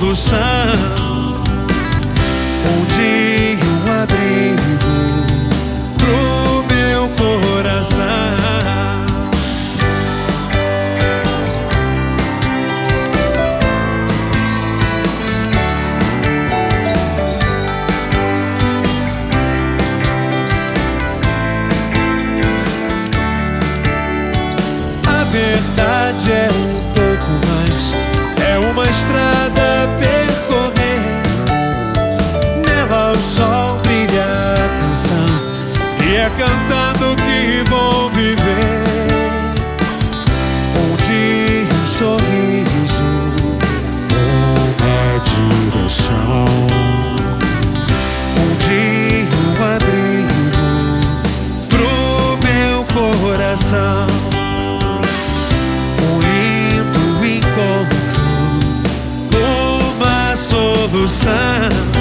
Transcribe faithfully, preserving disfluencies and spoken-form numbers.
solução. Um dia um abrigo pro meu coração. A verdade é um pouco mais, é uma estrada a percorrer. Nela o sol brilha a canção, e é cantando que vou viver. Um dia um sorriso, uma direção. Um dia um abrigo pro meu coração. Solução.